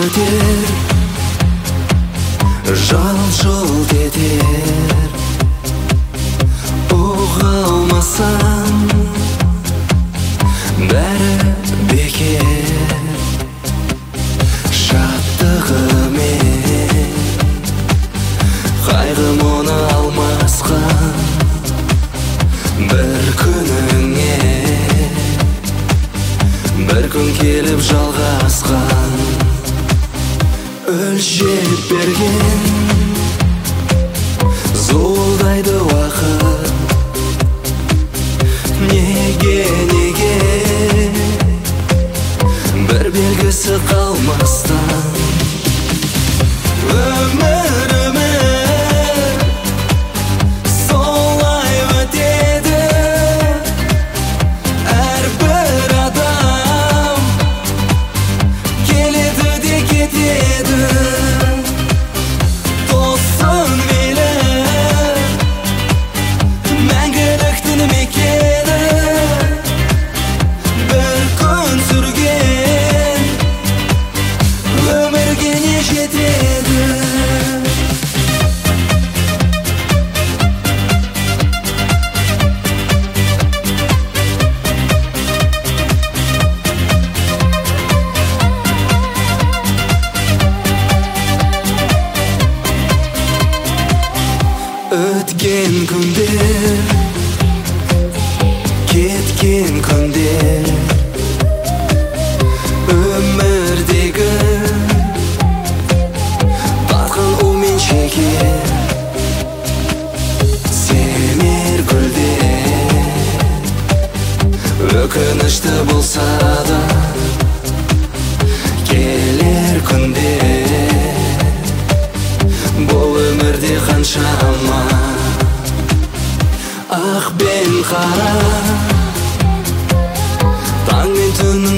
өтер, жал-жол кетер. Ұға алмасам, бәрі бекер. Шаттығымен қайғым оны алмасқан, бір күніңе бір күн келіп жалғасқан. Өлшеп берген зуылдайды уақыт. Неге бір белгісі қалмастан. Өмір солай өтеді, әрбір адам келеді де кетеді. Тосын мейлі мәңгіліктің мекені, бір күн сүрген өмірге не жетеді. Өткен күндер, кеткен күндер, өмірдегі батқан у мен шекер. Семер гүлдер, өкінішті болса да, келер күндер. Бұл өмірде қаншама ақ пен қара, таң мен түннің